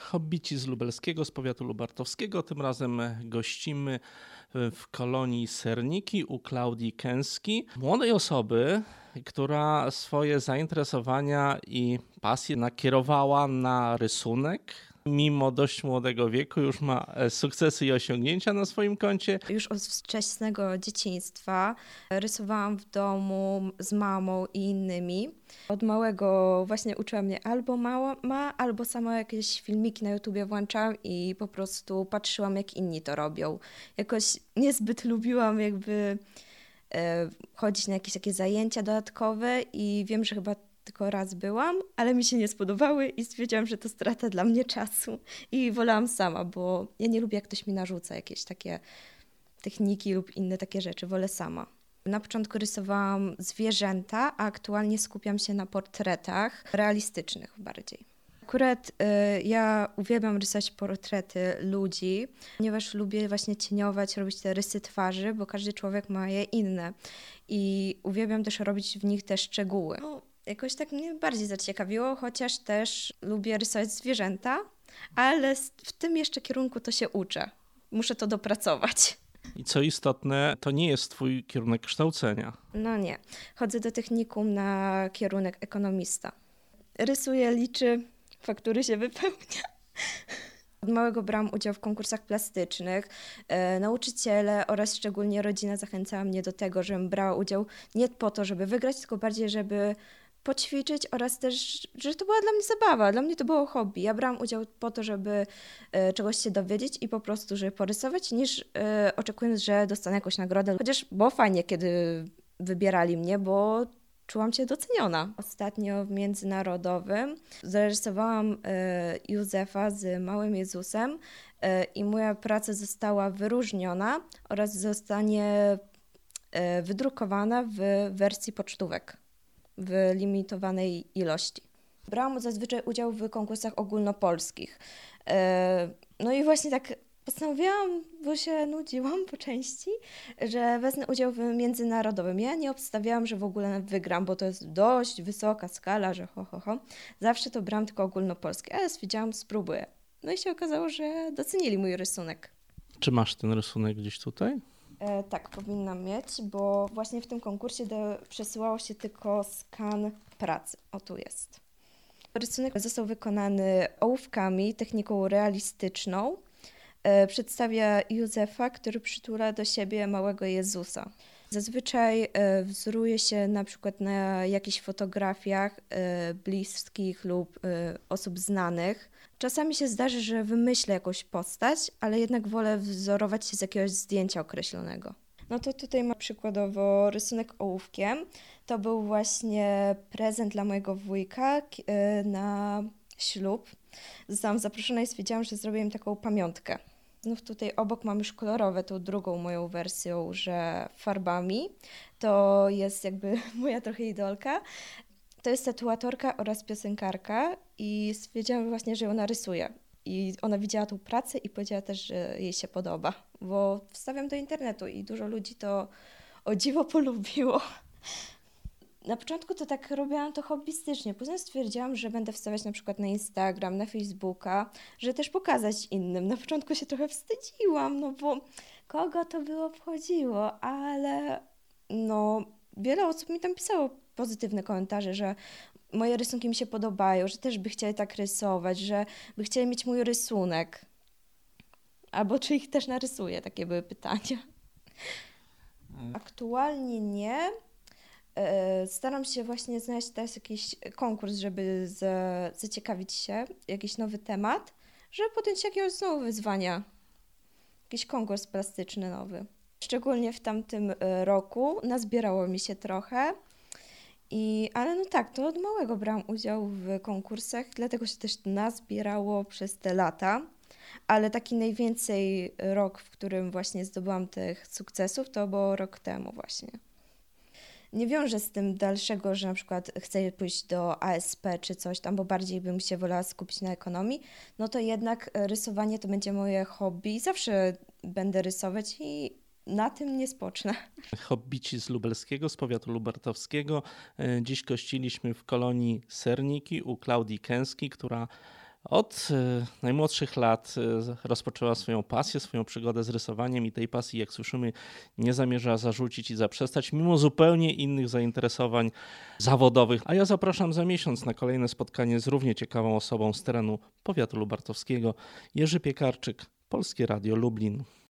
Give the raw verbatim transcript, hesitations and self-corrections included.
Hobbici z Lubelskiego, z powiatu lubartowskiego. Tym razem gościmy w kolonii Serniki u Klaudii Kęski, młodej osoby, która swoje zainteresowania i pasje nakierowała na rysunek. Mimo dość młodego wieku już ma sukcesy i osiągnięcia na swoim koncie. Już od wczesnego dzieciństwa rysowałam w domu z mamą i innymi. Od małego właśnie uczyła mnie albo mama, albo sama jakieś filmiki na YouTubie włączałam i po prostu patrzyłam, jak inni to robią. Jakoś niezbyt lubiłam jakby e, chodzić na jakieś takie zajęcia dodatkowe i wiem, że chyba tylko raz byłam, ale mi się nie spodobały i stwierdziłam, że to strata dla mnie czasu i wolałam sama, bo ja nie lubię, jak ktoś mi narzuca jakieś takie techniki lub inne takie rzeczy, wolę sama. Na początku rysowałam zwierzęta, a aktualnie skupiam się na portretach realistycznych bardziej. Akurat y, ja uwielbiam rysować portrety ludzi, ponieważ lubię właśnie cieniować, robić te rysy twarzy, bo każdy człowiek ma je inne i uwielbiam też robić w nich te szczegóły. No, jakoś tak mnie bardziej zaciekawiło, chociaż też lubię rysować zwierzęta, ale w tym jeszcze kierunku to się uczę. Muszę to dopracować. I co istotne, to nie jest twój kierunek kształcenia. No nie. Chodzę do technikum na kierunek ekonomista. Rysuję, liczy, faktury się wypełnia. Od małego brałam udział w konkursach plastycznych. E, nauczyciele oraz szczególnie rodzina zachęcała mnie do tego, żebym brała udział nie po to, żeby wygrać, tylko bardziej, żeby poćwiczyć oraz też, że to była dla mnie zabawa, dla mnie to było hobby. Ja brałam udział po to, żeby e, czegoś się dowiedzieć i po prostu, żeby porysować, niż e, oczekując, że dostanę jakąś nagrodę. Chociaż było fajnie, kiedy wybierali mnie, bo czułam się doceniona. Ostatnio w międzynarodowym zarysowałam e, Józefa z Małym Jezusem e, i moja praca została wyróżniona oraz zostanie e, wydrukowana w wersji pocztówek w limitowanej ilości. Brałam zazwyczaj udział w konkursach ogólnopolskich. E, no i właśnie tak postanowiłam, bo się nudziłam po części, że wezmę udział w międzynarodowym. Ja nie obstawiałam, że w ogóle wygram, bo to jest dość wysoka skala, że ho, ho, ho. Zawsze to brałam tylko ogólnopolskie, ale stwierdziłam, spróbuję. No i się okazało, że docenili mój rysunek. Czy masz ten rysunek gdzieś tutaj? E, tak, powinnam mieć, bo właśnie w tym konkursie do, przesyłało się tylko skan pracy. O, tu jest. Rysunek został wykonany ołówkami, techniką realistyczną. E, przedstawia Józefa, który przytula do siebie małego Jezusa. Zazwyczaj e, wzoruje się na przykład na jakichś fotografiach e, bliskich lub e, osób znanych. Czasami się zdarzy, że wymyślę jakąś postać, ale jednak wolę wzorować się z jakiegoś zdjęcia określonego. No to tutaj mam przykładowo rysunek ołówkiem. To był właśnie prezent dla mojego wujka e, na ślub. Zostałam zaproszona i stwierdziłam, że zrobię im taką pamiątkę. Znów tutaj obok mam już kolorowe, tą drugą moją wersją, że farbami. To jest jakby moja trochę idolka. To jest tatuatorka oraz piosenkarka i stwierdziłam właśnie, że ją narysuję. I ona widziała tą pracę i powiedziała też, że jej się podoba, bo wstawiam do internetu i dużo ludzi to o dziwo polubiło. Na początku to tak robiłam to hobbystycznie, później stwierdziłam, że będę wstawiać na przykład na Instagram, na Facebooka, żeby też pokazać innym. Na początku się trochę wstydziłam, no bo kogo to by obchodziło, ale no wiele osób mi tam pisało pozytywne komentarze, że moje rysunki mi się podobają, że też by chcieli tak rysować, że by chcieli mieć mój rysunek. Albo czy ich też narysuję, takie były pytania. Aktualnie nie. Staram się właśnie znaleźć teraz jakiś konkurs, żeby za, zaciekawić się, jakiś nowy temat, żeby podjąć jakiegoś znowu wyzwania. Jakiś konkurs plastyczny nowy. Szczególnie w tamtym roku nazbierało mi się trochę. I, ale no tak, to od małego brałam udział w konkursach, dlatego się też nazbierało przez te lata. Ale taki najwięcej rok, w którym właśnie zdobyłam tych sukcesów, to było rok temu właśnie. Nie wiążę z tym dalszego, że na przykład chcę pójść do A S P czy coś tam, bo bardziej bym się wolała skupić na ekonomii, no to jednak rysowanie to będzie moje hobby i zawsze będę rysować i na tym nie spocznę. Hobbici z Lubelskiego, z powiatu lubartowskiego. Dziś gościliśmy w kolonii Serniki u Klaudii Kęski, która Od e, najmłodszych lat e, rozpoczęła swoją pasję, swoją przygodę z rysowaniem i tej pasji, jak słyszymy, nie zamierza zarzucić i zaprzestać, mimo zupełnie innych zainteresowań zawodowych. A ja zapraszam za miesiąc na kolejne spotkanie z równie ciekawą osobą z terenu powiatu lubartowskiego. Jerzy Piekarczyk, Polskie Radio Lublin.